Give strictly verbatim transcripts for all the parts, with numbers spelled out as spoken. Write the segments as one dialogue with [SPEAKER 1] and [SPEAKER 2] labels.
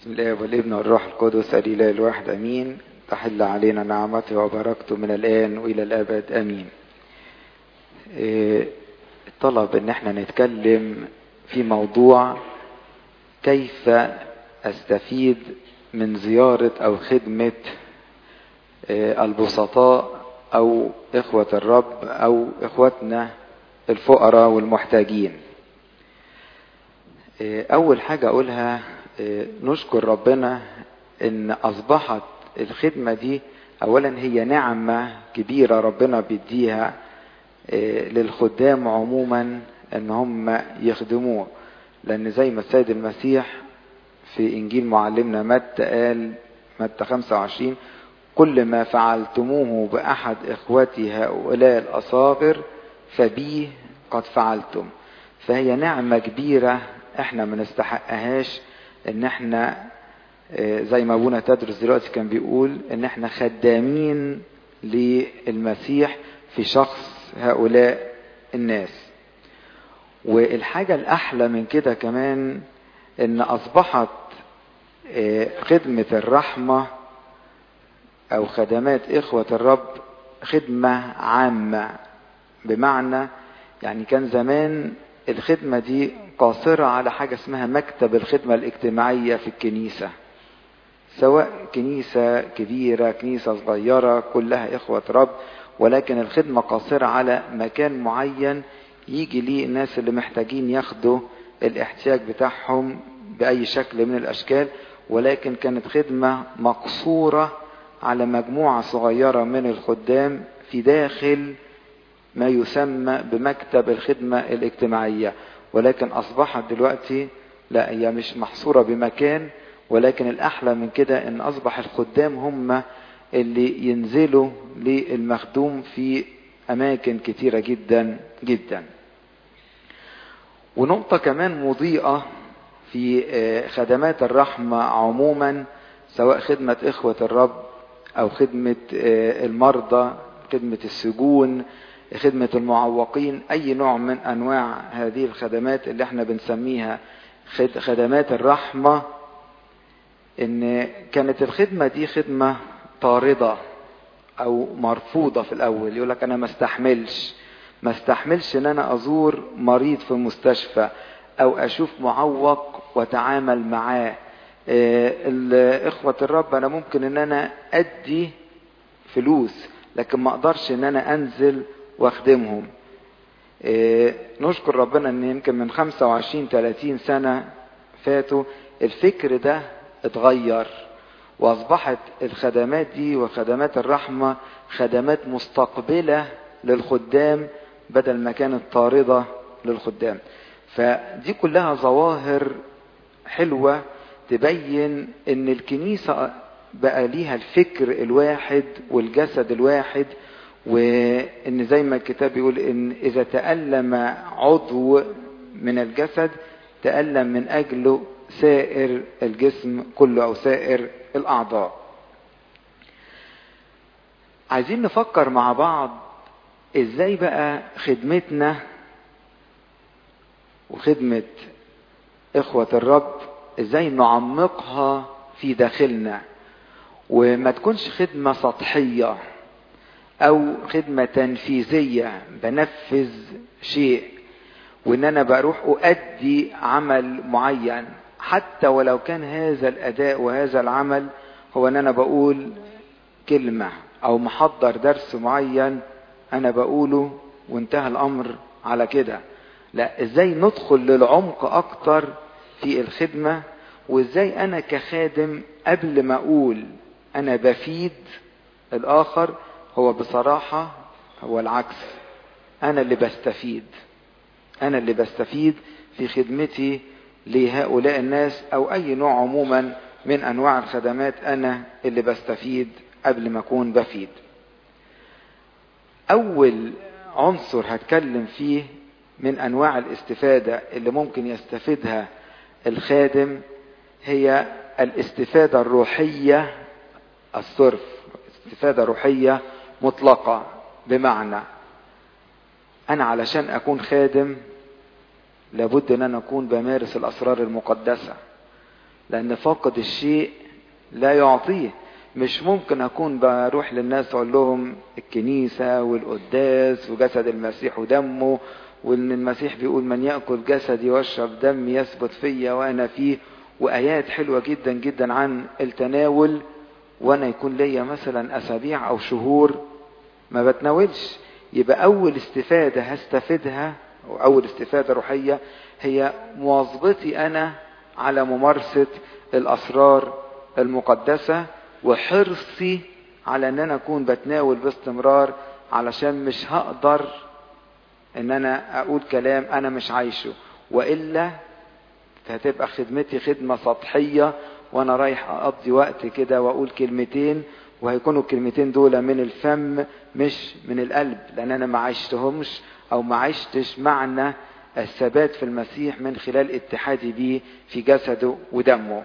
[SPEAKER 1] بسم الله والابن والروح القدس الإله الواحد أمين. تحل علينا نعمته وبركته من الآن وإلى الأبد أمين. طلب إن احنا نتكلم في موضوع كيف أستفيد من زيارة أو خدمة البسطاء أو إخوة الرب أو إخوتنا الفقراء والمحتاجين. أول حاجة أقولها نشكر ربنا إن أصبحت الخدمة دي أولا هي نعمة كبيرة ربنا بيديها للخدام عموما إن هم يخدموه، لأن زي ما السيد المسيح في إنجيل معلمنا متى قال متى خمسة وعشرين كل ما فعلتموه بأحد إخوتي هؤلاء الأصاغر فبي قد فعلتم. فهي نعمة كبيرة احنا ما نستحقهاش ان احنا زي ما ابونا تدرس دلوقتي كان بيقول ان احنا خدامين للمسيح في شخص هؤلاء الناس. والحاجة الاحلى من كده كمان ان اصبحت خدمة الرحمة او خدمات اخوة الرب خدمة عامة، بمعنى يعني كان زمان الخدمة دي قاصرة على حاجة اسمها مكتب الخدمة الاجتماعية في الكنيسة، سواء كنيسة كبيرة كنيسة صغيرة كلها إخوة رب، ولكن الخدمة قاصرة على مكان معين يجي ليه الناس اللي محتاجين ياخدوا الاحتياج بتاعهم بأي شكل من الأشكال. ولكن كانت خدمة مقصورة على مجموعة صغيرة من الخدام في داخل ما يسمى بمكتب الخدمة الاجتماعية. ولكن أصبحت دلوقتي لا، هي مش محصورة بمكان، ولكن الأحلى من كده إن أصبح الخدام هم اللي ينزلوا للمخدوم في أماكن كتيرة جدا جدا. ونقطة كمان مضيئة في خدمات الرحمة عموما، سواء خدمة إخوة الرب أو خدمة المرضى، خدمة السجون، خدمة المعوقين، أي نوع من أنواع هذه الخدمات اللي احنا بنسميها خدمات الرحمة، إن كانت الخدمة دي خدمة طاردة أو مرفوضة في الأول. يقولك أنا ما استحملش ما استحملش إن أنا أزور مريض في المستشفى أو أشوف معوق وتعامل معاه. الإخوة الرب أنا ممكن إن أنا أدي فلوس لكن ما أقدرش إن أنا أنزل واخدمهم. إيه نشكر ربنا ان يمكن من خمسة وعشرين ثلاثين سنة فاتوا الفكر ده اتغير، واصبحت الخدمات دي وخدمات الرحمة خدمات مستقبلة للخدام بدل ما كانت طاردة للخدام. فدي كلها ظواهر حلوة تبين ان الكنيسة بقى ليها الفكر الواحد والجسد الواحد، وان زي ما الكتاب بيقول ان اذا تألم عضو من الجسد تألم من اجله سائر الجسم كله او سائر الاعضاء. عايزين نفكر مع بعض ازاي بقى خدمتنا وخدمة اخوة الرب ازاي نعمقها في داخلنا، وما تكونش خدمة سطحية او خدمة تنفيذية بنفذ شيء وان انا بروح اؤدي عمل معين، حتى ولو كان هذا الاداء وهذا العمل هو ان انا بقول كلمة او محضر درس معين انا بقوله وانتهى الامر على كده. لا، ازاي ندخل للعمق اكتر في الخدمة، وازاي انا كخادم قبل ما اقول انا بفيد الاخر هو بصراحة هو العكس، أنا اللي بستفيد أنا اللي بستفيد في خدمتي لهؤلاء الناس أو أي نوع عموما من أنواع الخدمات، أنا اللي بستفيد قبل ما أكون بفيد. أول عنصر هتكلم فيه من أنواع الاستفادة اللي ممكن يستفيدها الخادم هي الاستفادة الروحية الصرف، استفادة روحية مطلقة. بمعنى أنا علشان أكون خادم لابد أن أنا أكون بمارس الأسرار المقدسة، لأن فاقد الشيء لا يعطيه. مش ممكن أكون بروح للناس أقول لهم الكنيسة والقداس وجسد المسيح ودمه، وإن المسيح بيقول من يأكل جسدي ويشرب دمي يثبت فيا وأنا فيه، وآيات حلوة جدا جدا عن التناول، وأنا يكون ليا مثلا أسابيع أو شهور ما بتناولش. يبقى أول استفادة هستفيدها أو أول استفادة روحية هي مواظبتي أنا على ممارسة الأسرار المقدسة، وحرصي على أن أنا أكون بتناول باستمرار، علشان مش هقدر أن أنا أقول كلام أنا مش عايشه، وإلا هتبقى خدمتي خدمة سطحية وأنا رايح أقضي وقت كده وأقول كلمتين، وهيكونوا الكلمتين دول من الفم مش من القلب، لأن أنا ما عشتهمش أو ما عشتش معنى الثبات في المسيح من خلال اتحادي بيه في جسده ودمه.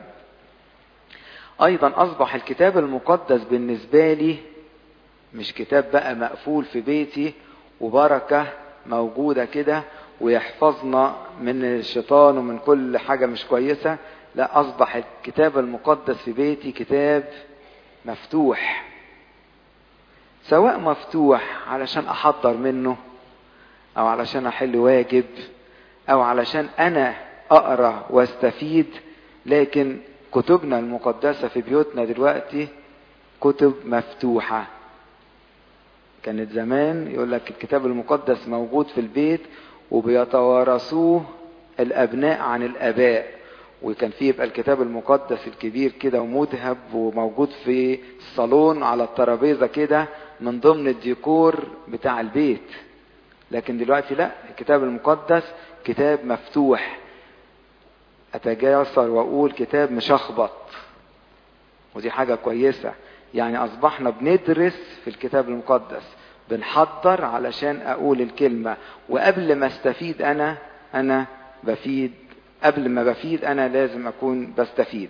[SPEAKER 1] أيضا أصبح الكتاب المقدس بالنسبة لي مش كتاب بقى مقفول في بيتي وبركة موجودة كده ويحفظنا من الشيطان ومن كل حاجة مش كويسة. لا، أصبح الكتاب المقدس في بيتي كتاب مفتوح، سواء مفتوح علشان أحضر منه، أو علشان أحل واجب، أو علشان أنا أقرأ واستفيد. لكن كتبنا المقدسة في بيوتنا دلوقتي كتب مفتوحة. كانت زمان يقول لك الكتاب المقدس موجود في البيت وبيتوارثوه الأبناء عن الآباء، وكان فيه يبقى الكتاب المقدس الكبير كده ومذهب وموجود في الصالون على الترابيزة كده من ضمن الديكور بتاع البيت. لكن دلوقتي لا، الكتاب المقدس كتاب مفتوح، أتجاسر وأقول كتاب مشخبط، ودي حاجة كويسة. يعني أصبحنا بندرس في الكتاب المقدس، بنحضر علشان أقول الكلمة، وقبل ما استفيد أنا أنا بفيد، قبل ما بفيد أنا لازم أكون بستفيد.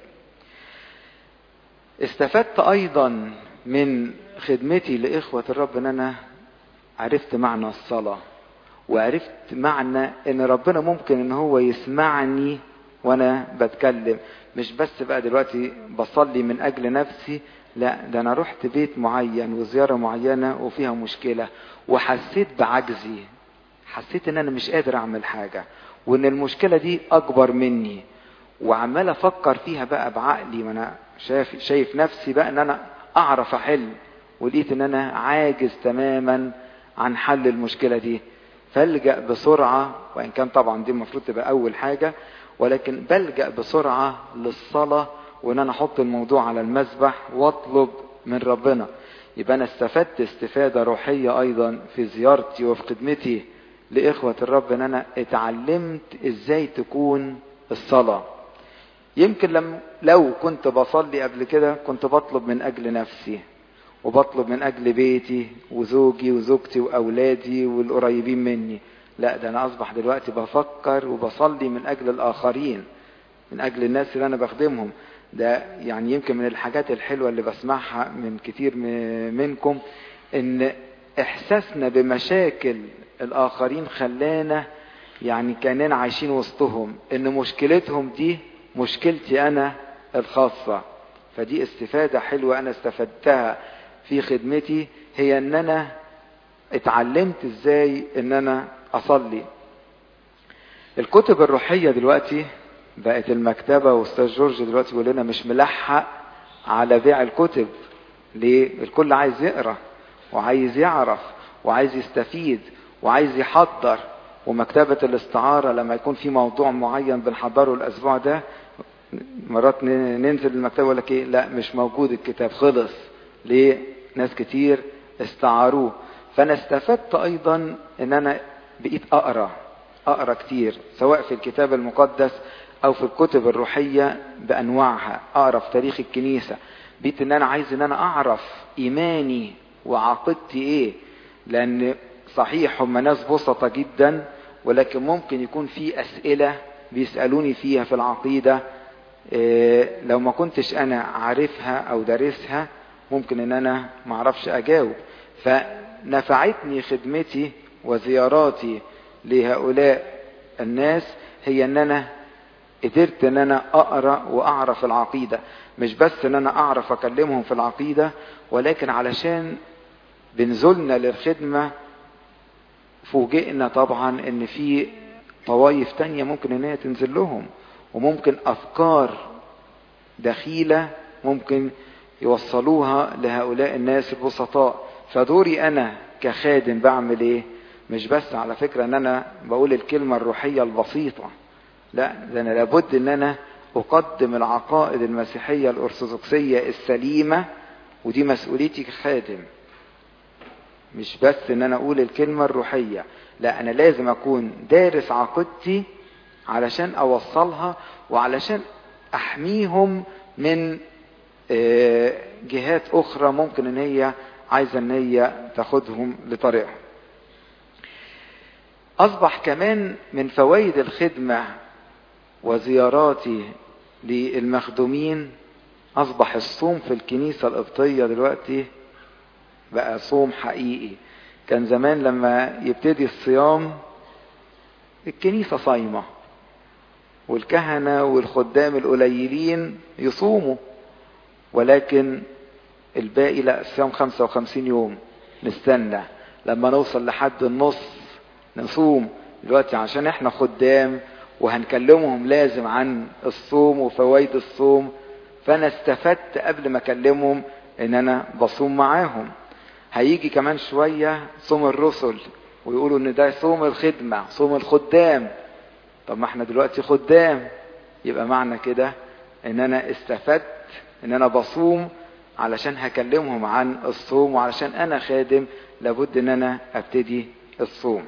[SPEAKER 1] استفدت أيضا من خدمتي لإخوة الرب أن أنا عرفت معنى الصلاة، وعرفت معنى أن ربنا ممكن أن هو يسمعني وأنا بتكلم. مش بس بقى دلوقتي بصلي من أجل نفسي، لا، ده أنا رحت بيت معين وزيارة معينة وفيها مشكلة وحسيت بعجزي، حسيت أن أنا مش قادر أعمل حاجة، وأن المشكلة دي أكبر مني، وعمال أفكر فيها بقى بعقلي، وأنا شايف, شايف نفسي بقى أن أنا أعرف أحل، ولقيت أن أنا عاجز تماما عن حل المشكلة دي. فالجأ بسرعة، وإن كان طبعا دي المفروض تبقى أول حاجة، ولكن بلجأ بسرعة للصلاة، وإن أنا أحط الموضوع على المذبح واطلب من ربنا. يبقى أنا استفدت استفادة روحية أيضا في زيارتي وفي خدمتي لإخوة الرب، إن أنا اتعلمت إزاي تكون الصلاة. يمكن لم لو كنت بصلي قبل كده كنت بطلب من أجل نفسي، وبطلب من أجل بيتي وزوجي وزوجتي وأولادي والقريبين مني. لا، ده أنا أصبح دلوقتي بفكر وبصلي من أجل الآخرين، من أجل الناس اللي أنا بخدمهم. ده يعني يمكن من الحاجات الحلوة اللي بسمعها من كتير منكم، إن إحساسنا بمشاكل الآخرين خلانا يعني كأننا عايشين وسطهم، إن مشكلتهم دي مشكلتي أنا الخاصة. فدي استفادة حلوة أنا استفدتها في خدمتي، هي إن أنا اتعلمت إزاي إن أنا أصلي. الكتب الروحية دلوقتي بقت المكتبة، واستاذ جورج دلوقتي بيقول لنا مش ملحق على بيع الكتب. ليه؟ الكل عايز يقرأ وعايز يعرف وعايز يستفيد وعايز يحضر. ومكتبة الاستعارة لما يكون في موضوع معين بنحضره الأسبوع ده، مرات ننزل المكتبة ولا ايه، لا مش موجود الكتاب، خلص. ليه؟ ناس كتير استعاروه. فأنا استفدت أيضا إن أنا بقيت أقرأ أقرأ كتير، سواء في الكتاب المقدس أو في الكتب الروحية بأنواعها. أقرأ في تاريخ الكنيسة، بقيت إن أنا عايز إن أنا أعرف إيماني وعقيدتي إيه، لأن صحيح هم ناس بسطة جدا، ولكن ممكن يكون في أسئلة بيسألوني فيها في العقيدة، إيه لو ما كنتش أنا عارفها أو دارسها ممكن إن أنا معرفش أجاوب. فنفعتني خدمتي وزياراتي لهؤلاء الناس، هي إن أنا قدرت ان انا اقرأ واعرف العقيدة، مش بس ان انا اعرف اكلمهم في العقيدة، ولكن علشان بنزلنا للخدمة فوجئنا طبعا ان في طوائف تانية ممكن ان هي تنزل لهم، وممكن افكار دخيلة ممكن يوصلوها لهؤلاء الناس البسطاء. فدوري انا كخادم بعمل ايه؟ مش بس على فكرة ان انا بقول الكلمة الروحية البسيطة، لا، ده انا لابد ان انا اقدم العقائد المسيحية الارثوذكسية السليمة، ودي مسؤوليتي كخادم. مش بس ان انا اقول الكلمة الروحية، لا، انا لازم اكون دارس عقيدتي علشان اوصلها، وعلشان احميهم من جهات اخرى ممكن ان هي عايزة ان هي تاخدهم لطريقها. اصبح كمان من فوائد الخدمة وزياراتي للمخدومين، اصبح الصوم في الكنيسة القبطية دلوقتي بقى صوم حقيقي. كان زمان لما يبتدي الصيام الكنيسة صايمة والكهنة والخدام القليلين يصوموا، ولكن الباقي لا، الصيام خمسة وخمسين يوم، نستنى لما نوصل لحد النص نصوم. دلوقتي عشان احنا خدام وهنكلمهم لازم عن الصوم وفوائد الصوم، فانا استفدت قبل ما اكلمهم ان انا بصوم معاهم. هيجي كمان شوية صوم الرسل ويقولوا ان ده صوم الخدمة، صوم الخدام. طب ما احنا دلوقتي خدام، يبقى معنى كده ان انا استفدت ان انا بصوم علشان هكلمهم عن الصوم، وعلشان انا خادم لابد ان انا ابتدي الصوم.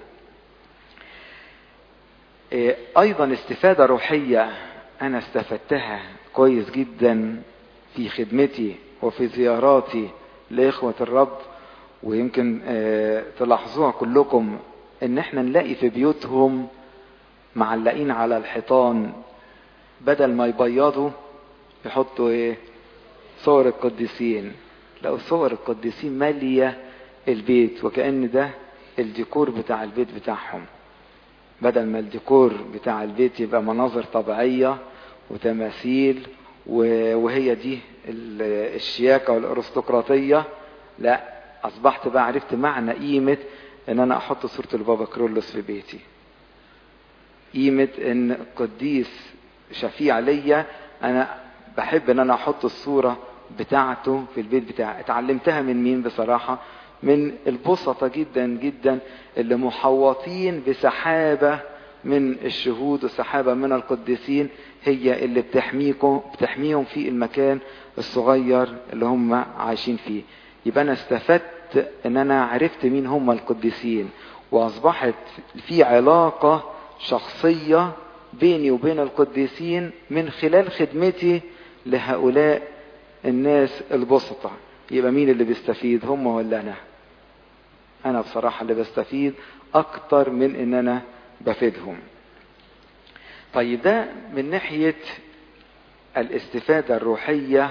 [SPEAKER 1] ايضا استفادة روحية انا استفدتها كويس جدا في خدمتي وفي زياراتي لاخوة الرب، ويمكن تلاحظوها كلكم، ان احنا نلاقي في بيوتهم معلقين على الحيطان بدل ما يبيضوا يحطوا ايه؟ صور القديسين. لو صور القديسين مالية البيت، وكأن ده الديكور بتاع البيت بتاعهم، بدل ما الديكور بتاع البيت يبقى مناظر طبيعية وتماثيل وهي دي الشياكة والارستقراطية، لا، اصبحت بقى عرفت معنى قيمة ان انا احط صورة البابا كرولوس في بيتي، قيمة ان قديس شفيع ليا انا بحب ان انا احط الصورة بتاعته في البيت بتاعي. اتعلمتها من مين بصراحة؟ من البسطة جدا جدا اللي محوطين بسحابة من الشهود وسحابة من القديسين، هي اللي بتحميكم بتحميهم في المكان الصغير اللي هم عايشين فيه. يبقى انا استفدت ان انا عرفت مين هم القديسين، واصبحت في علاقة شخصية بيني وبين القديسين من خلال خدمتي لهؤلاء الناس البسطة. يبقى مين اللي بيستفيد، هم ولا انا؟ انا بصراحة اللي بستفيد اكتر من ان انا بفيدهم. طيب ده من ناحية الاستفادة الروحية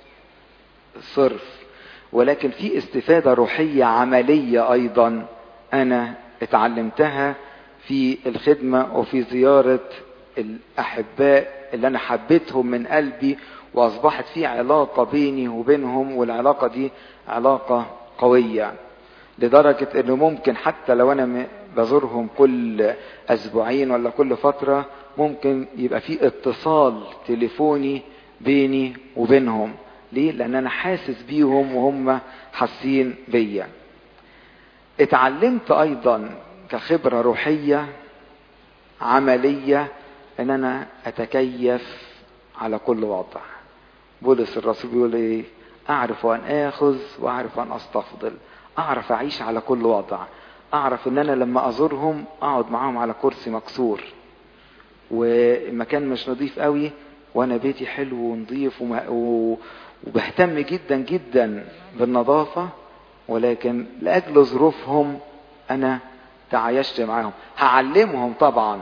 [SPEAKER 1] صرف، ولكن في استفادة روحية عملية ايضا انا اتعلمتها في الخدمة وفي زيارة الاحباء اللي انا حبيتهم من قلبي، واصبحت في علاقة بيني وبينهم، والعلاقة دي علاقة قوية لدرجة انه ممكن حتى لو انا بزورهم كل اسبوعين ولا كل فترة ممكن يبقى في اتصال تليفوني بيني وبينهم. ليه؟ لان انا حاسس بيهم وهم حاسين بيا. اتعلمت ايضا كخبرة روحية عملية ان انا اتكيف على كل وضع. بولس الرسول بيقول ايه؟ اعرف ان اخذ واعرف ان استفضل. اعرف اعيش على كل وضع، اعرف ان انا لما ازورهم اقعد معاهم على كرسي مكسور ومكان مش نظيف قوي، وانا بيتي حلو ونظيف وبهتم جدا جدا بالنظافة، ولكن لاجل ظروفهم انا تعايشت معاهم. هعلمهم طبعا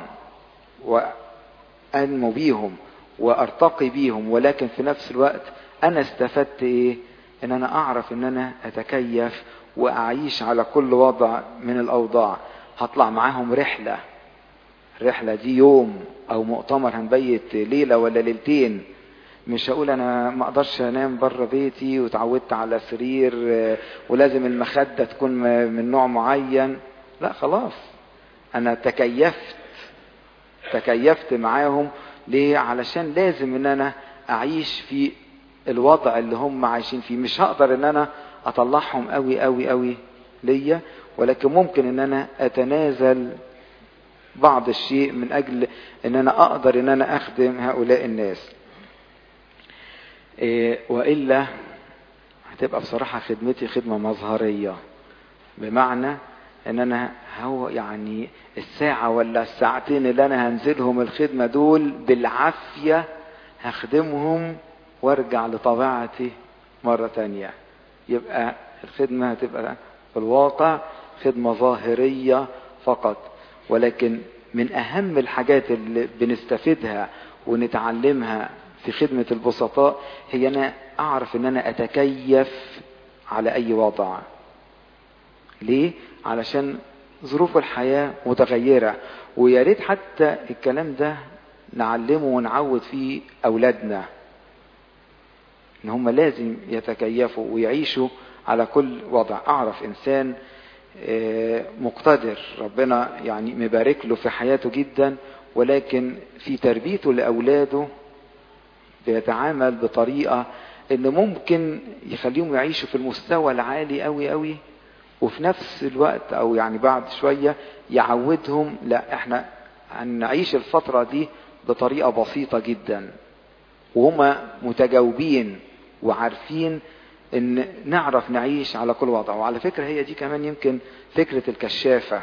[SPEAKER 1] وانمو بيهم وارتقي بيهم، ولكن في نفس الوقت انا استفدت ايه؟ ان انا اعرف ان انا اتكيف واعيش على كل وضع من الاوضاع. هطلع معاهم رحلة الرحلة دي يوم او مؤتمر هنبيت ليلة ولا ليلتين. مش هقول انا ما اقدرش انام بره بيتي وتعودت على سرير ولازم المخدة تكون من نوع معين. لا خلاص، انا تكيفت تكيفت معاهم. ليه؟ علشان لازم ان انا اعيش في الوضع اللي هم عايشين فيه. مش هقدر ان انا اطلعهم قوي قوي قوي ليا، ولكن ممكن ان انا اتنازل بعض الشيء من اجل ان انا اقدر ان انا اخدم هؤلاء الناس. إيه وإلا هتبقى بصراحة خدمتي خدمة مظهرية، بمعنى ان انا هو يعني الساعة ولا الساعتين اللي انا هنزلهم الخدمة دول بالعافية هخدمهم وارجع لطبيعتي مرة تانية. يبقى الخدمة هتبقى في الواقع خدمة ظاهرية فقط. ولكن من اهم الحاجات اللي بنستفيدها ونتعلمها في خدمة البسطاء هي انا اعرف ان انا اتكيف على اي وضع. ليه؟ علشان ظروف الحياة متغيرة، ويا ريت حتى الكلام ده نعلمه ونعود فيه اولادنا، ان هم لازم يتكيفوا ويعيشوا على كل وضع. اعرف انسان مقتدر، ربنا يعني مبارك له في حياته جدا، ولكن في تربيته لاولاده بيتعامل بطريقة ان ممكن يخليهم يعيشوا في المستوى العالي قوي قوي، وفي نفس الوقت او يعني بعد شوية يعودهم لا احنا هنعيش الفترة دي بطريقة بسيطة جدا، وهما متجاوبين وعارفين ان نعرف نعيش على كل وضع. وعلى فكرة هي دي كمان يمكن فكرة الكشافة.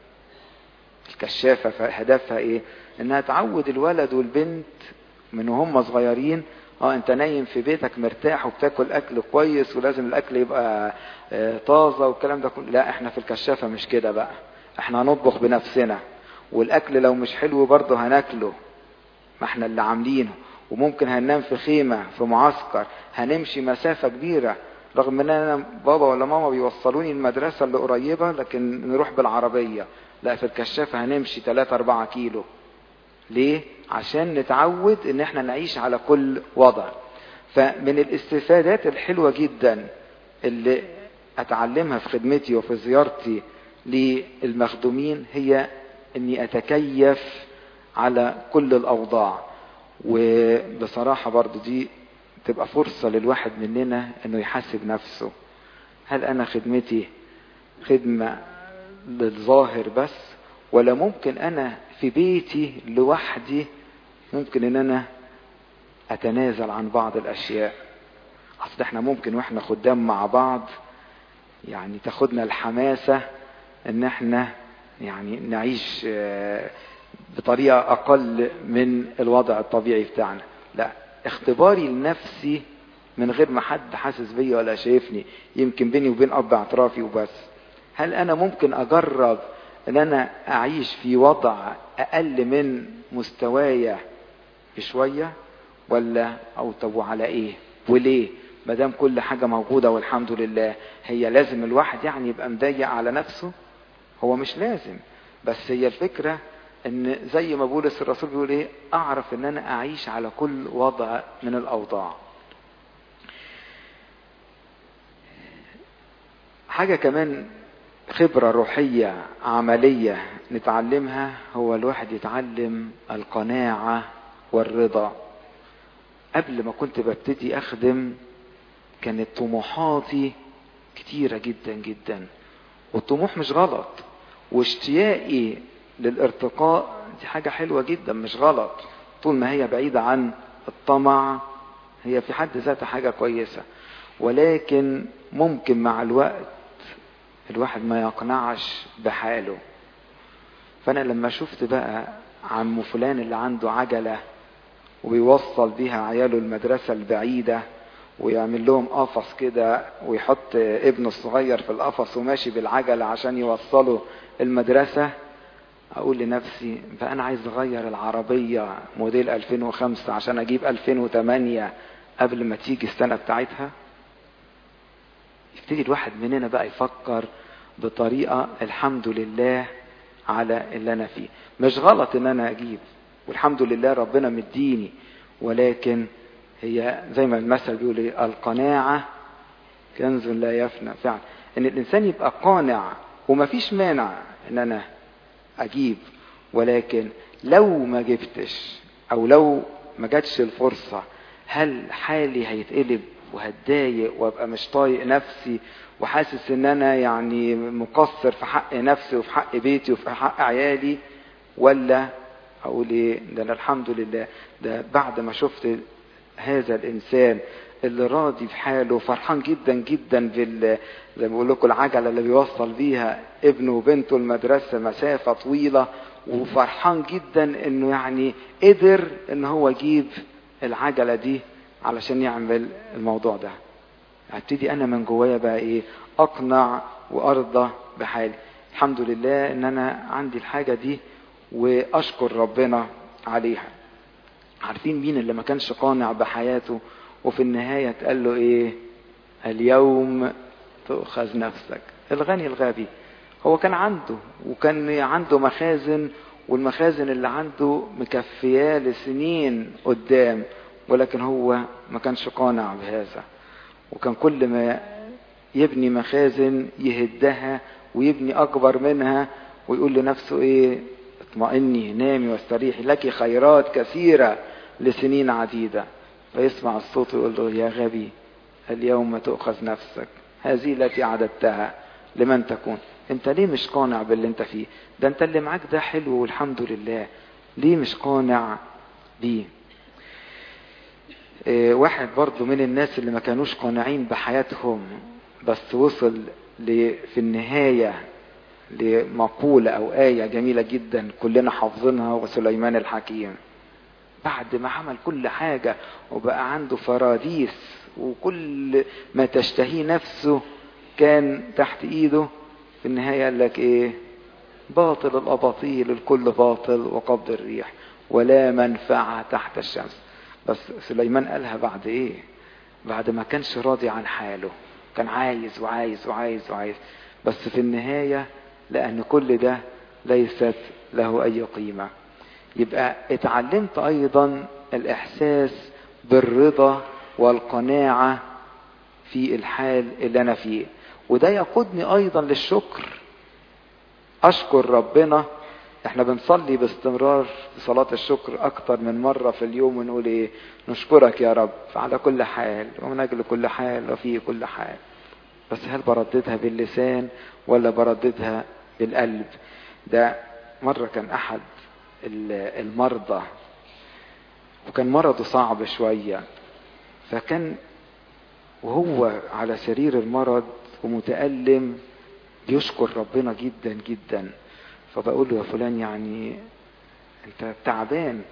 [SPEAKER 1] الكشافة هدفها ايه؟ انها تعود الولد والبنت من وهم صغيرين. اه انت نايم في بيتك مرتاح وبتاكل اكل كويس ولازم الاكل يبقى اه طازة والكلام ده كله. لا احنا في الكشافة مش كده بقى، احنا هنطبخ بنفسنا، والاكل لو مش حلو برضه هناكله، ما احنا اللي عاملينه. وممكن هننام في خيمة في معسكر، هنمشي مسافة كبيرة رغم ان انا بابا ولا ماما بيوصلوني المدرسة اللي قريبة، لكن نروح بالعربية. لا في الكشافة هنمشي ثلاثة أربعة كيلو. ليه؟ عشان نتعود ان احنا نعيش على كل وضع. فمن الاستفادات الحلوة جدا اللي اتعلمها في خدمتي وفي زيارتي للمخدومين هي اني اتكيف على كل الاوضاع. وبصراحة برضو دي تبقى فرصة للواحد مننا انه يحاسب نفسه، هل انا خدمتي خدمة للظاهر بس، ولا ممكن انا في بيتي لوحدي ممكن ان انا اتنازل عن بعض الاشياء. اصل احنا ممكن واحنا خدام مع بعض يعني تاخدنا الحماسة ان احنا يعني نعيش بطريقة اقل من الوضع الطبيعي بتاعنا. لا، اختباري لنفسي من غير ما حد حاسس بيا ولا شايفني، يمكن بيني وبين اب اعترافي وبس. هل انا ممكن اجرب ان انا اعيش في وضع اقل من مستوايا بشوية، ولا او طب على ايه وليه؟ مادام كل حاجة موجودة والحمد لله، هي لازم الواحد يعني يبقى مضيق على نفسه؟ هو مش لازم، بس هي الفكرة ان زي ما بولس الرسول بيقول ايه، اعرف ان انا اعيش على كل وضع من الاوضاع. حاجة كمان خبرة روحية عملية نتعلمها، هو الواحد يتعلم القناعة والرضا. قبل ما كنت ببتدي اخدم كانت طموحاتي كتيرة جدا جدا، والطموح مش غلط، واشتياقي للارتقاء دي حاجة حلوة جدا مش غلط، طول ما هي بعيدة عن الطمع هي في حد ذاتها حاجة كويسة. ولكن ممكن مع الوقت الواحد ما يقنعش بحاله. فانا لما شفت بقى عم فلان اللي عنده عجلة وبيوصل بيها عياله المدرسة البعيدة ويعمل لهم قفص كده ويحط ابنه الصغير في القفص وماشي بالعجلة عشان يوصله المدرسة، اقول لنفسي فانا عايز اغير العربية موديل ألفين وخمسة عشان اجيب ألفين وثمانية قبل ما تيجي السنة بتاعتها. يبتدي الواحد مننا بقى يفكر بطريقة الحمد لله على اللي انا فيه. مش غلط ان انا اجيب، والحمد لله ربنا مديني، ولكن هي زي ما المثل بيقول ايه، القناعة كنز لا يفنى. فعلا ان الانسان يبقى قانع ومفيش مانع ان انا اجيب، ولكن لو ما جبتش او لو ما جاتش الفرصة، هل حالي هيتقلب وهتضايق وابقى مش طايق نفسي وحاسس ان انا يعني مقصر في حق نفسي وفي حق بيتي وفي حق عيالي، ولا اقول ايه ده انا الحمد لله ده بعد ما شفت هذا الانسان اللي راضي بحاله فرحان جدا جدا بال زي ما بقول لكم العجله اللي بيوصل بيها ابنه وبنته المدرسه مسافه طويله، وفرحان جدا انه يعني قدر ان هو يجيب العجله دي علشان يعمل الموضوع ده. هبتدي انا من جوايا بقى ايه، اقنع وارضى بحالي. الحمد لله ان انا عندي الحاجه دي واشكر ربنا عليها. عارفين مين اللي ما كانش قانع بحياته وفي النهاية اتقال له ايه؟ اليوم تؤخذ نفسك. الغني الغبي، هو كان عنده وكان عنده مخازن، والمخازن اللي عنده مكفياه لسنين قدام، ولكن هو ما كانش قانع بهذا، وكان كل ما يبني مخازن يهدها ويبني اكبر منها ويقول لنفسه ايه؟ اطمئني نامي واستريحي لك خيرات كثيرة لسنين عديدة. فيسمع الصوت ويقول له يا غبي اليوم تؤخذ نفسك، هذه التي عددتها لمن تكون. انت ليه مش قانع باللي انت فيه؟ ده انت اللي معاك ده حلو والحمد لله، ليه مش قانع بيه؟ اه واحد برضو من الناس اللي ما كانوش قانعين بحياتهم بس وصل في النهاية لمقولة او آية جميلة جدا كلنا حافظينها، وسليمان الحكيم بعد ما عمل كل حاجة وبقى عنده فراديس وكل ما تشتهي نفسه كان تحت ايده، في النهاية قال لك ايه؟ باطل الاباطيل الكل باطل وقبض الريح ولا منفعة تحت الشمس. بس سليمان قالها بعد ايه؟ بعد ما كانش راضي عن حاله، كان عايز وعايز وعايز وعايز، بس في النهاية لأن كل ده ليست له أي قيمة. يبقى اتعلمت أيضا الإحساس بالرضا والقناعة في الحال اللي أنا فيه، وده يقودني أيضا للشكر. أشكر ربنا. احنا بنصلي باستمرار في صلاة الشكر أكتر من مرة في اليوم ونقول ايه؟ نشكرك يا رب على كل حال ومن أجل كل حال وفي كل حال. بس هل برددها باللسان ولا برددها بالقلب؟ ده مرة كان أحد المرضى وكان مرضه صعب شوية، فكان وهو على سرير المرض ومتألم يشكر ربنا جدا جدا. فبقول له يا فلان يعني انت تعبان.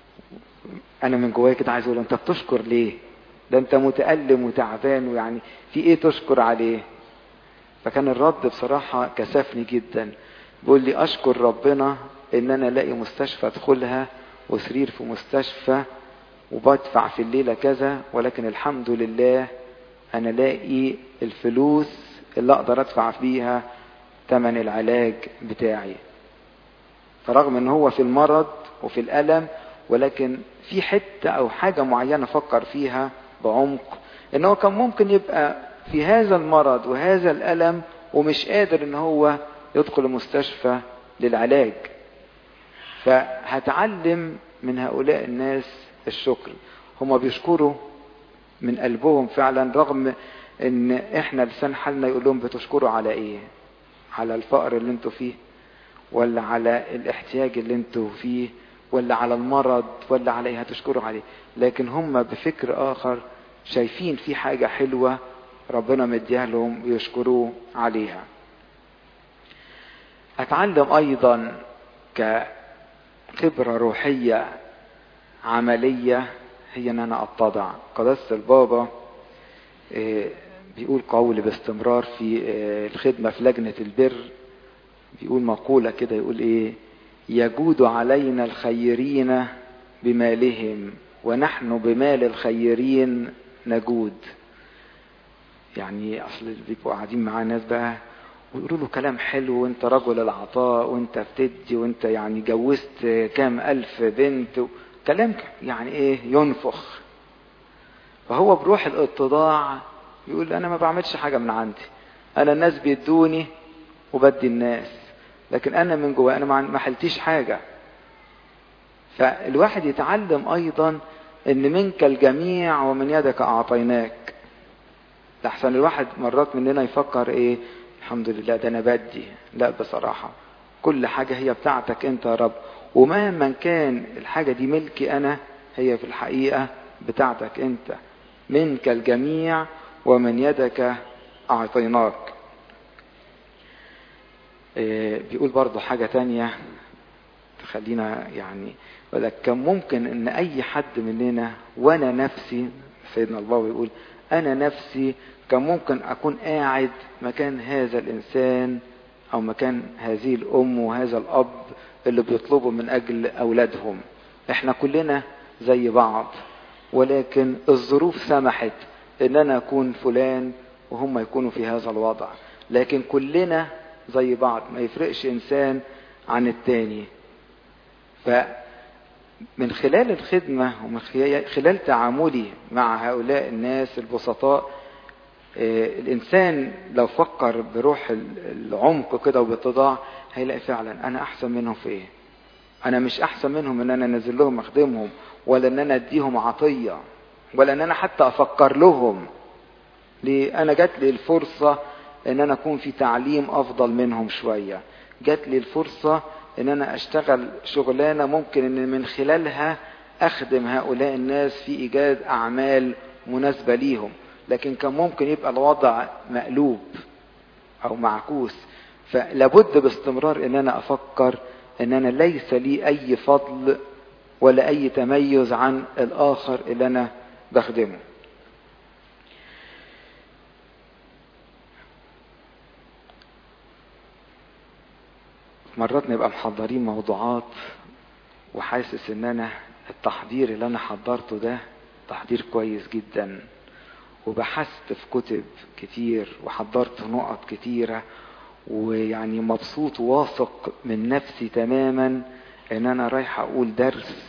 [SPEAKER 1] انا من جوايا كده عايز اقول انت بتشكر ليه؟ ده انت متألم وتعبان ويعني في ايه تشكر عليه؟ فكان الرد بصراحة كسفني جدا. بيقول لي اشكر ربنا ان انا الاقي مستشفى ادخلها وسرير في مستشفى وبدفع في الليلة كذا، ولكن الحمد لله انا لاقي الفلوس اللي اقدر ادفع فيها ثمن العلاج بتاعي. فرغم ان هو في المرض وفي الالم، ولكن في حتة او حاجة معينة فكر فيها بعمق، ان هو كان ممكن يبقى في هذا المرض وهذا الالم ومش قادر ان هو يدخل المستشفى للعلاج. فهتعلم من هؤلاء الناس الشكر. هم بيشكروا من قلبهم فعلا، رغم ان احنا لسان حالنا يقول لهم بتشكروا على ايه؟ على الفقر اللي انتوا فيه، ولا على الاحتياج اللي انتوا فيه، ولا على المرض، ولا على ايه هتشكروا عليه؟ لكن هم بفكر اخر شايفين في حاجة حلوة ربنا مديها لهم ويشكروا عليها. اتعلم ايضا كخبرة روحية عملية هي ان انا اتضع. قداسة البابا بيقول قول باستمرار في الخدمة في لجنة البر، بيقول مقولة كده، يقول ايه؟ يجود علينا الخيرين بمالهم ونحن بمال الخيرين نجود. يعني اصل بيبقوا قاعدين معاه ناس بقى ويقولوا له كلام حلو، وانت رجل العطاء، وانت بتدي، وانت يعني جوزت كام الف بنت، كلام يعني ايه ينفخ. فهو بروح الاتضاع يقول انا ما بعملش حاجة من عندي، انا الناس بيدوني وبدي الناس، لكن انا من جوا انا ما حلتيش حاجة. فالواحد يتعلم ايضا ان منك الجميع ومن يدك اعطيناك. لحسن الواحد مرات مننا يفكر ايه الحمد لله ده انا بدي، لا بصراحة كل حاجة هي بتاعتك انت يا رب، ومهما كان الحاجة دي ملكي انا، هي في الحقيقة بتاعتك انت. منك الجميع ومن يدك اعطيناك. إيه بيقول برضو حاجة تانية تخلينا يعني، ولكن كان ممكن ان اي حد مننا، وانا نفسي سيدنا الله يقول انا نفسي كان ممكن اكون قاعد مكان هذا الانسان او مكان هذه الام وهذا الاب اللي بيطلبوا من اجل اولادهم. احنا كلنا زي بعض، ولكن الظروف سمحت ان انا اكون فلان وهم يكونوا في هذا الوضع، لكن كلنا زي بعض، ما يفرقش انسان عن التاني. فمن خلال الخدمة ومن خلال تعاملي مع هؤلاء الناس البسطاء، الإنسان لو فكر بروح العمق كده وباتضاع هيلاقي فعلا أنا أحسن منهم في إيه. أنا مش أحسن منهم إن أنا أنزل لهم أخدمهم، ولا إن أنا أديهم عطية، ولا إن أنا حتى أفكر لهم. ليه؟ أنا جات لي الفرصة إن أنا أكون في تعليم أفضل منهم شوية، جات لي الفرصة إن أنا أشتغل شغلانة ممكن إن من خلالها أخدم هؤلاء الناس في إيجاد أعمال مناسبة ليهم، لكن كان ممكن يبقى الوضع مقلوب أو معكوس. فلابد باستمرار إن أنا أفكر إن أنا ليس لي أي فضل ولا أي تميز عن الآخر اللي أنا بخدمه. مرات نبقى محضرين موضوعات وحاسس ان انا التحضير اللي انا حضرته ده تحضير كويس جدا، وبحثت في كتب كتير وحضرت نقط كتيرة، ويعني مبسوط واثق من نفسي تماما ان انا رايح اقول درس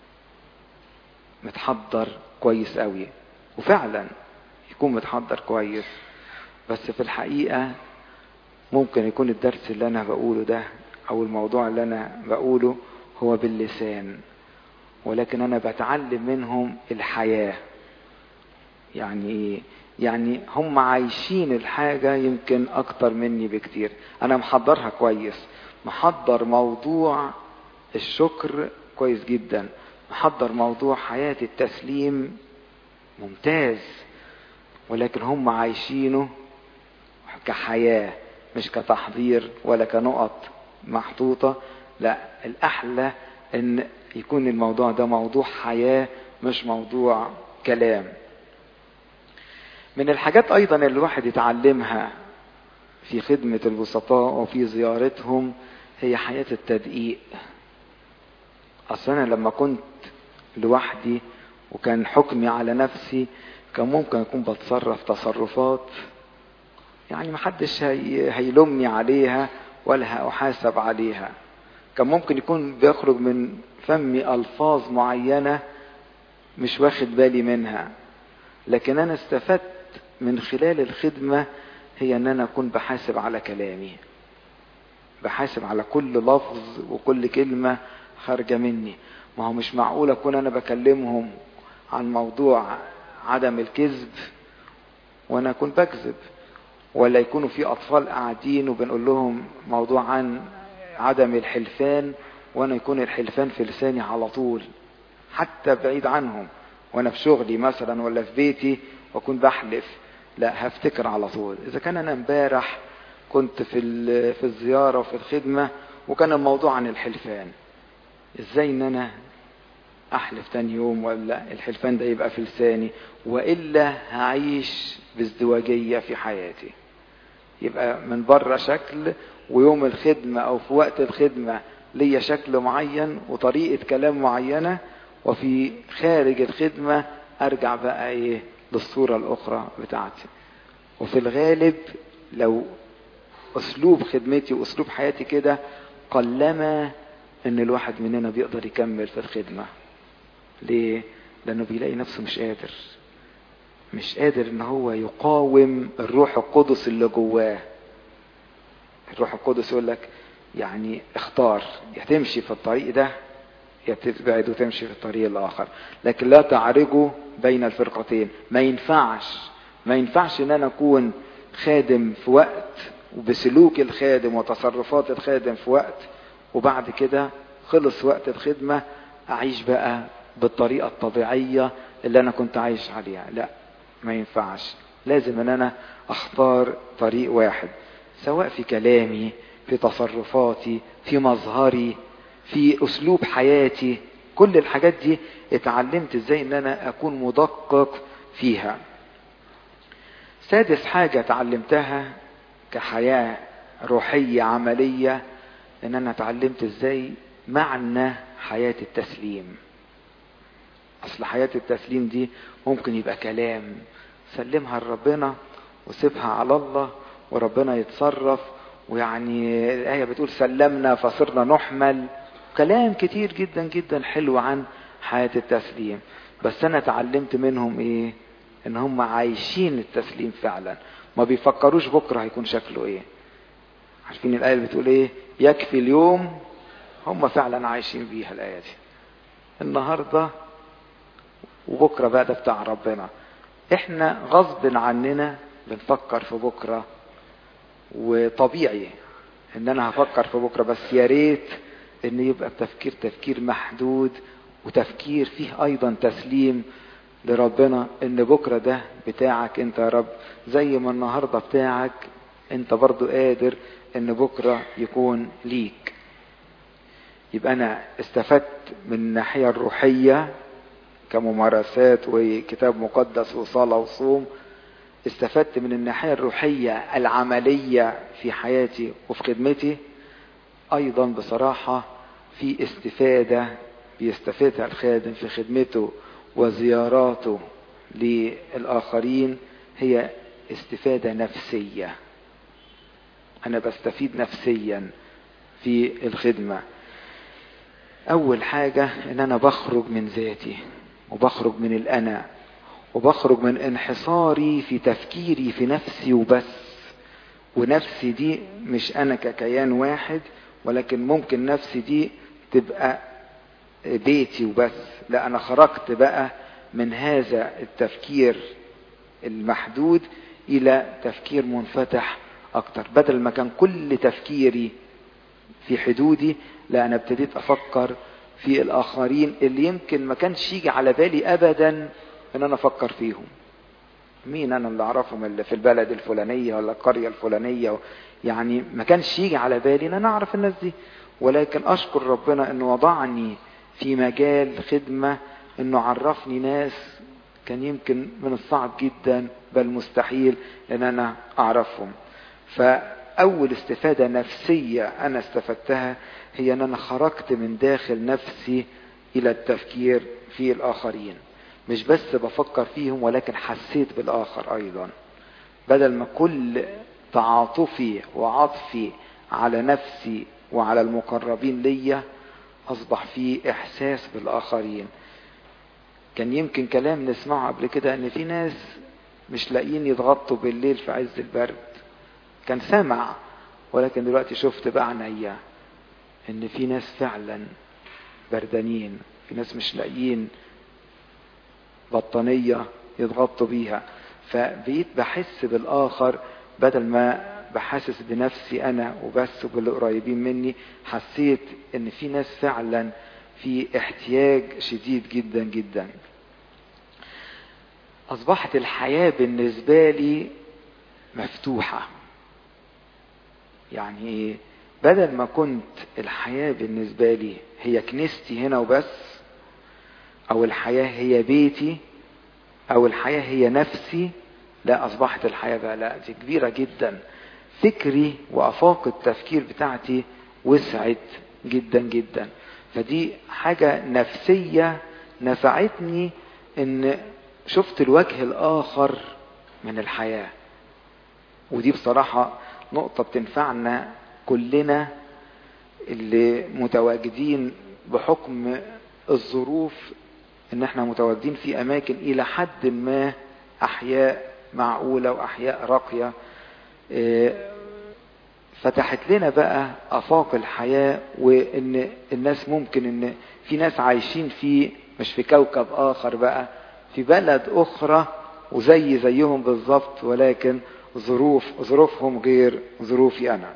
[SPEAKER 1] متحضر كويس قوي، وفعلا يكون متحضر كويس. بس في الحقيقة ممكن يكون الدرس اللي انا بقوله ده او الموضوع اللي انا بقوله هو باللسان، ولكن انا بتعلم منهم الحياة. يعني يعني هم عايشين الحاجة يمكن اكتر مني بكتير. انا محضرها كويس، محضر موضوع الشكر كويس جدا، محضر موضوع حياة التسليم ممتاز، ولكن هم عايشينه كحياة مش كتحضير ولا كنقط محطوطة. لا، الأحلى أن يكون الموضوع ده موضوع حياة مش موضوع كلام. من الحاجات أيضا اللي الواحد يتعلمها في خدمة البسطاء وفي زيارتهم هي حياة التدقيق. أصلا لما كنت لوحدي وكان حكمي على نفسي كان ممكن أكون بتصرف تصرفات يعني محدش هي هيلومني عليها ولا هأحاسب عليها. كان ممكن يكون بيخرج من فمي ألفاظ معينة مش واخد بالي منها، لكن أنا استفدت من خلال الخدمة هي أن أنا أكون بحاسب على كلامي، بحاسب على كل لفظ وكل كلمة خارجة مني. ما هو مش معقول أكون أنا بكلمهم عن موضوع عدم الكذب وأنا أكون بكذب، ولا يكونوا في أطفال قاعدين وبنقول لهم موضوع عن عدم الحلفان وأنا يكون الحلفان في لساني على طول حتى بعيد عنهم، وأنا في شغلي مثلا ولا في بيتي وأكون بحلف. لا، هفتكر على طول. إذا كان أنا امبارح كنت في في الزيارة وفي الخدمة وكان الموضوع عن الحلفان، إزاي إن أنا أحلف تاني يوم ولا الحلفان ده يبقى في لساني؟ وإلا هعيش بازدواجية في حياتي، يبقى من بره شكل ويوم الخدمة أو في وقت الخدمة ليا شكل معين وطريقة كلام معينة، وفي خارج الخدمة أرجع بقى إيه للصورة الأخرى بتاعتي. وفي الغالب لو اسلوب خدمتي واسلوب حياتي كده، قلما ان الواحد مننا بيقدر يكمل في الخدمة. ليه؟ لانه بيلاقي نفسه مش قادر مش قادر ان هو يقاوم الروح القدس اللي جواه. الروح القدس يقول لك يعني اختار، يا تمشي في الطريق ده يا تبعد وتمشي في الطريق الاخر، لكن لا تعرجوا بين الفرقتين. ما ينفعش ما ينفعش ان انا اكون خادم في وقت وبسلوك الخادم وتصرفات الخادم في وقت، وبعد كده خلص وقت الخدمة اعيش بقى بالطريقة الطبيعية اللي انا كنت عايش عليها. لا، ما ينفعش. لازم ان انا اختار طريق واحد، سواء في كلامي، في تصرفاتي، في مظهري، في اسلوب حياتي. كل الحاجات دي اتعلمت ازاي ان انا اكون مدقق فيها. سادس حاجة اتعلمتها كحياة روحية عملية، ان انا اتعلمت ازاي معنى حياة التسليم. اصل حياة التسليم دي ممكن يبقى كلام، سلمها لربنا وسيبها على الله وربنا يتصرف، ويعني الآية بتقول سلمنا فصرنا نحمل. كلام كتير جدا جدا حلو عن حياة التسليم، بس انا اتعلمت منهم ايه؟ ان هم عايشين التسليم فعلا، ما بيفكروش بكرة هيكون شكله ايه. عارفين الآية اللي بتقول ايه؟ يكفي اليوم. هم فعلا عايشين بيها الآية دي، النهاردة وبكرة بقى ده بتاع ربنا. احنا غصب عننا بنفكر في بكرة، وطبيعي ان انا هفكر في بكرة، بس يا ريت ان يبقى التفكير تفكير محدود، وتفكير فيه ايضا تسليم لربنا، ان بكرة ده بتاعك انت يا رب، زي ما النهاردة بتاعك انت برضو قادر ان بكرة يكون ليك. يبقى انا استفدت من الناحية الروحية كممارسات وكتاب مقدس وصلاة وصوم، استفدت من الناحية الروحية العملية في حياتي وفي خدمتي. ايضا بصراحة في استفادة بيستفيدها الخادم في خدمته وزياراته للآخرين، هي استفادة نفسية. انا بستفيد نفسيا في الخدمة. اول حاجة ان انا بخرج من ذاتي، وبخرج من الانا، وبخرج من انحصاري في تفكيري في نفسي وبس. ونفسي دي مش انا ككيان واحد، ولكن ممكن نفسي دي تبقى بيتي وبس. لا، انا خرجت بقى من هذا التفكير المحدود الى تفكير منفتح اكتر. بدل ما كان كل تفكيري في حدودي، لا، انا ابتديت افكر في الاخرين اللي يمكن ما كانش يجي على بالي ابدا ان انا افكر فيهم. مين انا اللي اعرفهم اللي في البلد الفلانية ولا القرية الفلانية؟ يعني ما كانش يجي على بالي ان انا اعرف الناس دي، ولكن اشكر ربنا انه وضعني في مجال خدمة، انه عرفني ناس كان يمكن من الصعب جدا بل مستحيل ان انا اعرفهم. فاول استفادة نفسية انا استفدتها هي ان انا خرجت من داخل نفسي الى التفكير في الاخرين. مش بس بفكر فيهم، ولكن حسيت بالاخر ايضا. بدل ما كل تعاطفي وعطفي على نفسي وعلى المقربين ليا، اصبح فيه احساس بالاخرين. كان يمكن كلام نسمعه قبل كده ان في ناس مش لاقيين يتغطوا بالليل في عز البرد، كان سامع، ولكن دلوقتي شفت بعناية ان في ناس فعلا بردانين، في ناس مش لاقيين بطانية يتغطوا بيها. فبقيت بحس بالاخر بدل ما بحسس بنفسي انا وبس وباللي قريبين مني. حسيت ان في ناس فعلا في احتياج شديد جدا جدا. اصبحت الحياة بالنسبة لي مفتوحة. يعني بدل ما كنت الحياة بالنسبة لي هي كنيستي هنا وبس، او الحياة هي بيتي، او الحياة هي نفسي، لا، اصبحت الحياة بقى لا دي كبيرة جدا. فكري وافاق التفكير بتاعتي وسعت جدا جدا. فدي حاجة نفسية نفعتني، ان شفت الوجه الاخر من الحياة. ودي بصراحة نقطة بتنفعنا كلنا اللي متواجدين بحكم الظروف، ان احنا متواجدين في اماكن الى حد ما احياء معقولة واحياء راقية. فتحت لنا بقى افاق الحياة، وان الناس ممكن ان في ناس عايشين في مش في كوكب اخر بقى، في بلد اخرى وزي زيهم بالظبط، ولكن ظروف ظروفهم غير ظروفي انا.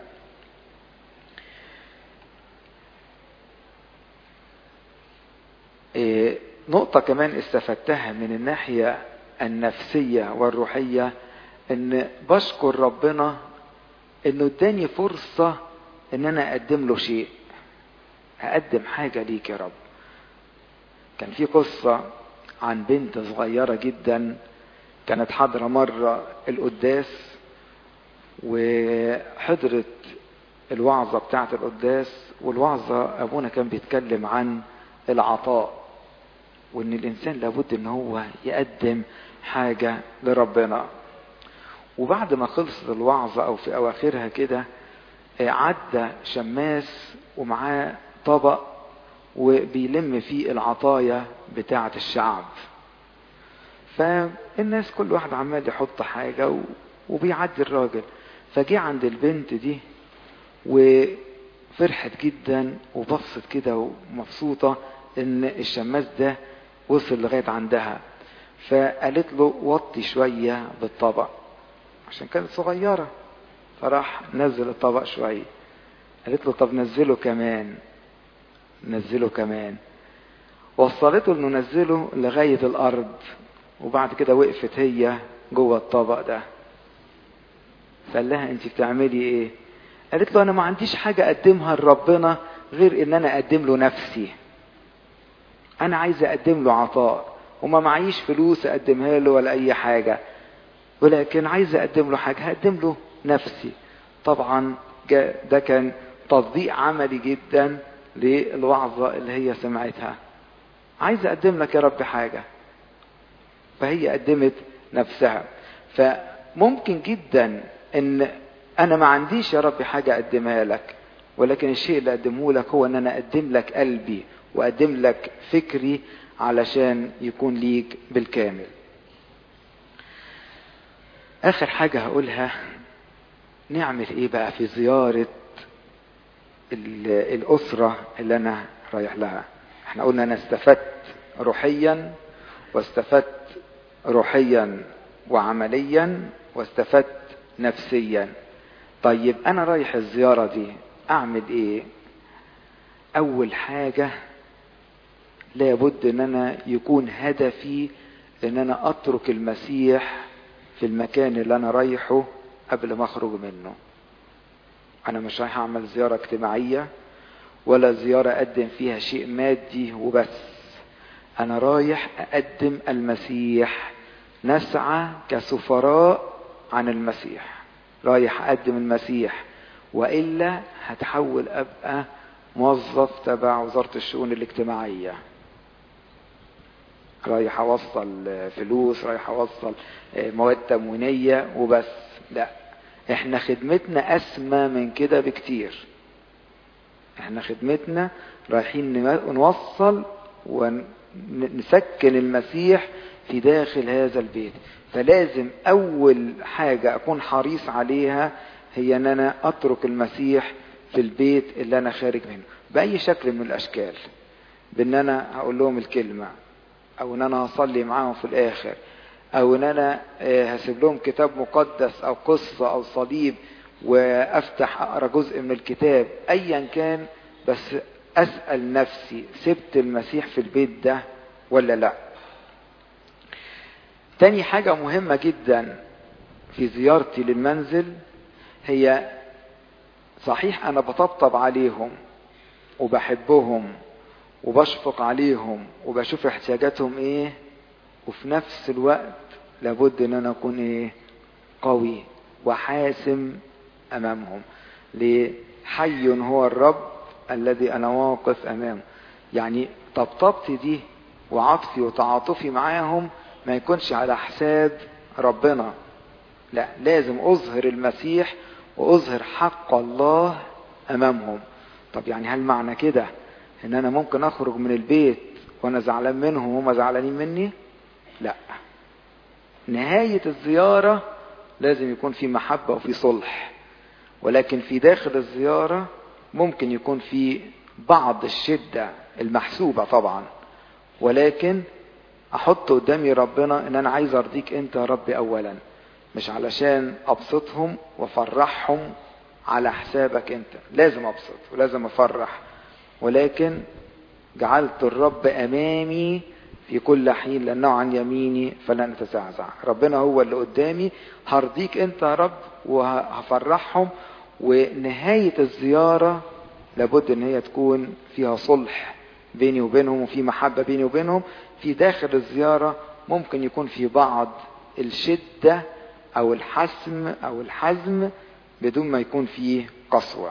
[SPEAKER 1] إيه نقطة كمان استفدتها من الناحية النفسية والروحية، ان بشكر ربنا انه اداني فرصة ان انا اقدم له شيء، اقدم حاجة ليك يا رب. كان في قصة عن بنت صغيرة جدا كانت حاضرة مرة القداس، وحضرت الوعظة بتاعت القداس، والوعظة ابونا كان بيتكلم عن العطاء، وان الانسان لابد ان هو يقدم حاجة لربنا. وبعد ما خلصت الوعظة او في اواخرها كده، عدى شماس ومعاه طبق وبيلم فيه العطايا بتاعة الشعب. فالناس كل واحد عمال يحط حاجة وبيعدي الراجل، فجي عند البنت دي وفرحت جدا وبصت كده ومبسوطة ان الشماس ده وصل لغاية عندها. فقالت له وطي شوية بالطبق عشان كانت صغيرة، فراح نزل الطبق شوية. قالت له طب نزله كمان، نزله كمان. وصلته انه نزله لغاية الارض، وبعد كده وقفت هي جوه الطبق ده. فقال لها انت بتعملي ايه؟ قالت له انا ما عنديش حاجة اقدمها لربنا غير ان انا اقدم له نفسي. انا عايزة اقدم له عطاء، وما معيش فلوس اقدمها له ولا اي حاجة، ولكن عايزة اقدم له حاجة، هقدم له نفسي. طبعا ده كان تطبيق عملي جدا للوعظة اللي هي سمعتها. عايزة اقدم لك يا رب حاجة، فهي قدمت نفسها. فممكن جدا ان انا ما عنديش يا رب حاجة اقدمها لك، ولكن الشيء اللي اقدمه لك هو ان انا اقدم لك قلبي واقدم لك فكري علشان يكون ليك بالكامل. اخر حاجة هقولها، نعمل ايه بقى في زيارة الاسرة اللي انا رايح لها؟ احنا قلنا انا استفدت روحيا، واستفدت روحيا وعمليا، واستفدت نفسيا. طيب انا رايح الزيارة دي اعمل ايه؟ اول حاجة لابد ان انا يكون هدفي ان انا اترك المسيح في المكان اللي انا رايحه قبل ما اخرج منه. انا مش رايح اعمل زيارة اجتماعية ولا زيارة اقدم فيها شيء مادي وبس، انا رايح اقدم المسيح، نسعى كسفراء عن المسيح، رايح اقدم المسيح، وإلا هتحول ابقى موظف تبع وزارة الشؤون الاجتماعية، رايح اوصل فلوس، رايح اوصل مواد تموينية وبس. لا، احنا خدمتنا اسمى من كده بكتير. احنا خدمتنا رايحين نوصل ونسكن المسيح في داخل هذا البيت. فلازم اول حاجة اكون حريص عليها هي ان انا اترك المسيح في البيت اللي انا خارج منه باي شكل من الاشكال، بان انا هقول لهم الكلمة، او ان انا هصلي معاهم في الاخر، او ان انا هسيب لهم كتاب مقدس او قصة او صليب وافتح اقرا جزء من الكتاب، ايا كان، بس اسأل نفسي سبت المسيح في البيت ده ولا لا. تاني حاجة مهمة جدا في زيارتي للمنزل هي، صحيح انا بطبطب عليهم وبحبهم وبشفق عليهم وبشوف احتياجاتهم ايه، وفي نفس الوقت لابد ان انا اكون ايه، قوي وحاسم امامهم. ليه؟ حي هو الرب الذي انا واقف امامه. يعني طبطبتي دي وعطفي وتعاطفي معاهم ما يكونش على حساب ربنا، لا، لازم اظهر المسيح واظهر حق الله امامهم. طب يعني هل معنى كده ان انا ممكن اخرج من البيت وانا زعلان منهم وهم زعلانين مني؟ لا، نهاية الزيارة لازم يكون في محبة وفي صلح، ولكن في داخل الزيارة ممكن يكون في بعض الشدة المحسوبة طبعا، ولكن احط قدامي ربنا ان انا عايز ارضيك انت يا ربي اولا، مش علشان ابسطهم وافرحهم على حسابك انت. لازم ابسط ولازم افرح، ولكن جعلت الرب امامي في كل حين لانه عن يميني فلن اتزعزع. ربنا هو اللي قدامي، هرضيك انت يا رب وهفرحهم. ونهاية الزيارة لابد ان هي تكون فيها صلح بيني وبينهم وفي محبة بيني وبينهم. في داخل الزيارة ممكن يكون في بعض الشدة او الحسم او الحزم بدون ما يكون فيه قسوة.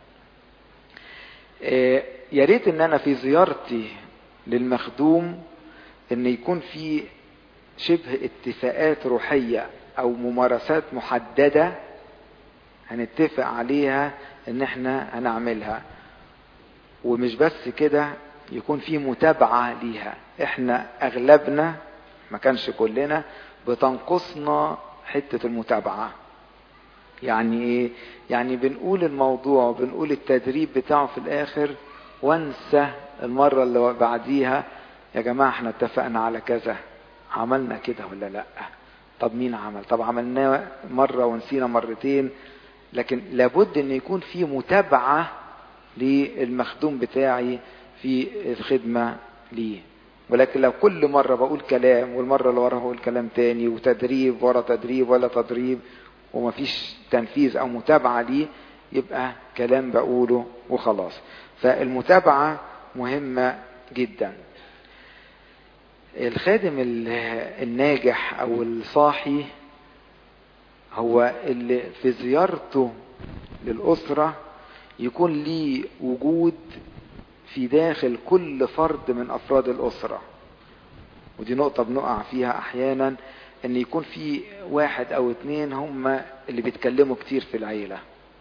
[SPEAKER 1] يا ريت ان انا في زيارتي للمخدوم ان يكون في شبه اتفاقات روحية او ممارسات محددة هنتفق عليها ان احنا هنعملها، ومش بس كده، يكون في متابعة ليها. احنا اغلبنا ما كانش كلنا بتنقصنا حتة المتابعة. يعني ايه؟ يعني بنقول الموضوع بنقول التدريب بتاعه في الاخر وانسى المرة اللي بعديها يا جماعة احنا اتفقنا على كذا، عملنا كده ولا لا؟ طب مين عمل؟ طب عملناه مرة ونسينا مرتين. لكن لابد ان يكون في متابعة للمخدوم بتاعي في الخدمة ليه. ولكن لو كل مرة بقول كلام والمرة اللي وراها بقول كلام تاني وتدريب ورا تدريب ولا تدريب ومفيش تنفيذ او متابعة ليه، يبقى كلام بقوله وخلاص. فالمتابعة مهمة جدا. الخادم الناجح او الصاحي هو اللي في زيارته للأسرة يكون ليه وجود في داخل كل فرد من أفراد الأسرة. ودي نقطة بنقع فيها أحيانا، أن يكون في واحد أو اتنين هم اللي بيتكلموا كتير في العيلة.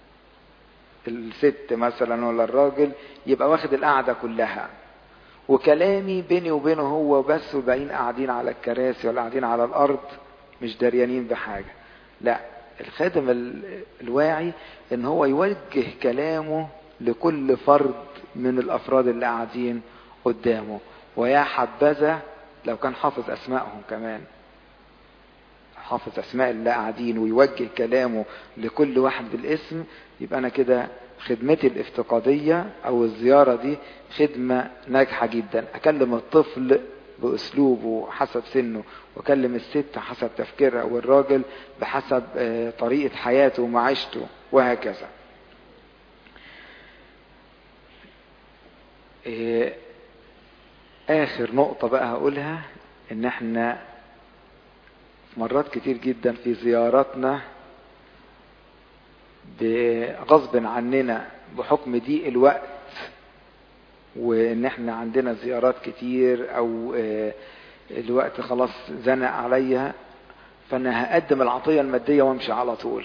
[SPEAKER 1] الست مثلا ولا الراجل يبقى واخد القعدة كلها، وكلامي بيني وبينه هو بس، والباقيين قاعدين على الكراسي ولا قاعدين على الأرض مش داريانين بحاجة. لا، الخادم الواعي ان هو يوجه كلامه لكل فرد من الافراد اللي قاعدين قدامه. ويا حبذا لو كان حافظ اسمائهم كمان، حافظ اسماء اللي قاعدين ويوجه كلامه لكل واحد بالاسم، يبقى انا كده خدمتي الافتقادية او الزيارة دي خدمة ناجحة جدا. اكلم الطفل باسلوبه حسب سنه، واكلم الست حسب تفكيرها، والراجل بحسب طريقة حياته ومعيشته، وهكذا. اخر نقطة بقى هقولها، ان احنا مرات كتير جدا في زياراتنا بغصب عننا بحكم ضيق الوقت، وان احنا عندنا زيارات كتير او الوقت خلاص زنق عليا، فانا هقدم العطية المادية وامشي على طول،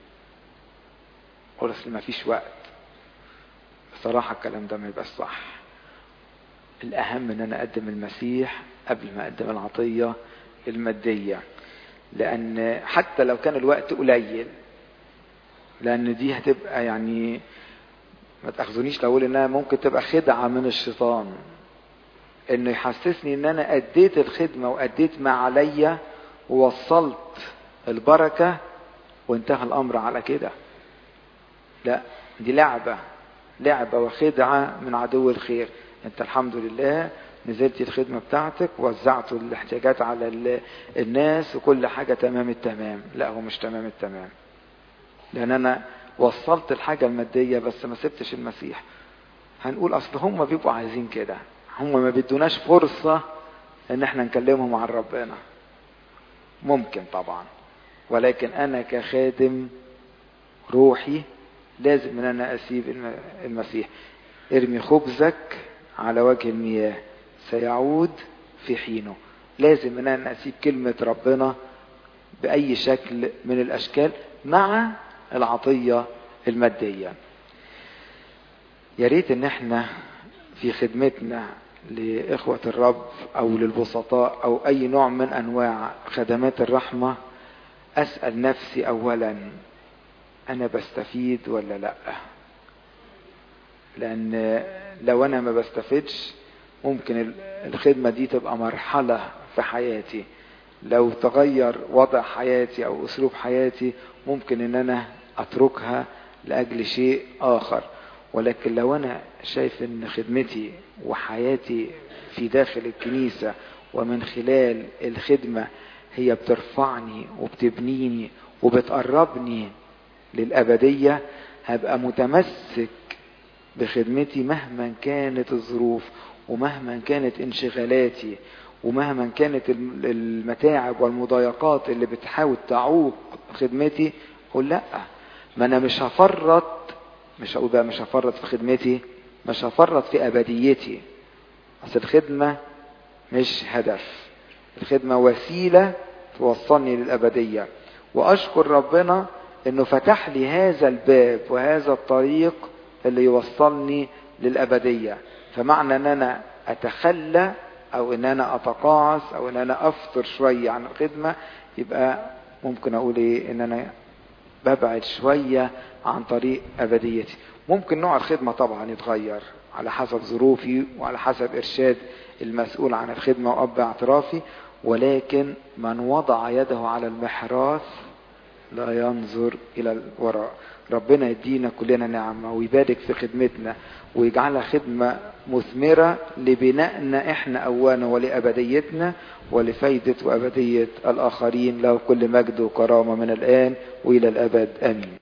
[SPEAKER 1] قول اصل ما فيش وقت. بصراحة الكلام ده ما يبقاش صح. الاهم ان انا اقدم المسيح قبل ما اقدم العطية المادية، لان حتى لو كان الوقت قليل، لان دي هتبقى يعني ما تاخذونيش لو اقول انها ممكن تبقى خدعة من الشيطان، انه يحسسني ان انا اديت الخدمة واديت ما عليا ووصلت البركة وانتهى الامر على كده. لا، دي لعبة لعبة وخدعة من عدو الخير. انت الحمد لله نزلت الخدمة بتاعتك ووزعت الاحتياجات على الناس وكل حاجة تمام التمام. لا، هو مش تمام التمام، لان انا وصلت الحاجة المادية بس ما سبتش المسيح. هنقول اصل هم بيبقوا عايزين كده، هم ما بيدوناش فرصة ان احنا نكلمهم عن ربنا. ممكن طبعا، ولكن انا كخادم روحي لازم ان انا اسيب المسيح. ارمي خبزك على وجه المياه سيعود في حينه. لازم ان انا اسيب كلمة ربنا باي شكل من الاشكال، مع العطية المادية. يا ريت ان احنا في خدمتنا لإخوة الرب او للبسطاء او اي نوع من انواع خدمات الرحمة اسأل نفسي اولا انا بستفيد ولا لا؟ لان لو انا ما بستفيدش ممكن الخدمة دي تبقى مرحلة في حياتي، لو تغير وضع حياتي او اسلوب حياتي ممكن ان انا اتركها لاجل شيء اخر. ولكن لو انا شايف ان خدمتي وحياتي في داخل الكنيسة ومن خلال الخدمة هي بترفعني وبتبنيني وبتقربني للأبدية، هبقى متمسك بخدمتي مهما كانت الظروف ومهما كانت انشغالاتي ومهما كانت المتاعب والمضايقات اللي بتحاول تعوق خدمتي. قل لا، ما انا مش هفرط، مش هقول بقى مش هفرط في خدمتي، مش هفرط في ابديتي. اصل الخدمة مش هدف، الخدمة وسيلة توصلني للابدية. واشكر ربنا انه فتح لي هذا الباب وهذا الطريق اللي يوصلني للابدية. فمعنى ان انا اتخلى او ان انا اتقاعس او ان انا افطر شوية عن الخدمة، يبقى ممكن اقول ايه؟ ان انا ببعد شوية عن طريق ابديتي. ممكن نوع الخدمة طبعا يتغير على حسب ظروفي وعلى حسب ارشاد المسؤول عن الخدمة واب اعترافي، ولكن من وضع يده على المحراث لا ينظر الى الوراء. ربنا يدينا كلنا نعمة ويبارك في خدمتنا ويجعلها خدمة مثمرة لبنائنا احنا اولا ولأبديتنا ولفايدة وأبدية الآخرين. له كل مجد وكرامة من الآن وإلى الأبد آمين.